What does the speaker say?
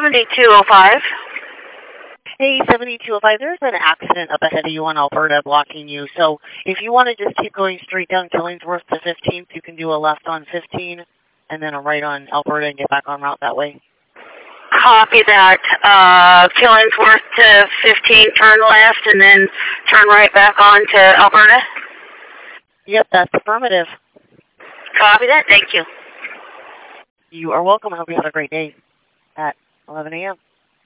7205. Hey, 7205, there's an accident up ahead of you on Alberta blocking you. So if you want to just keep going straight down Killingsworth to 15th, you can do a left on 15 and then a right on Alberta and get back on route that way. Copy that. Killingsworth to 15, turn left, and then turn right back on to Alberta? Yep, that's affirmative. Copy that. Thank you. You are welcome. I hope you have a great day at 11 a.m.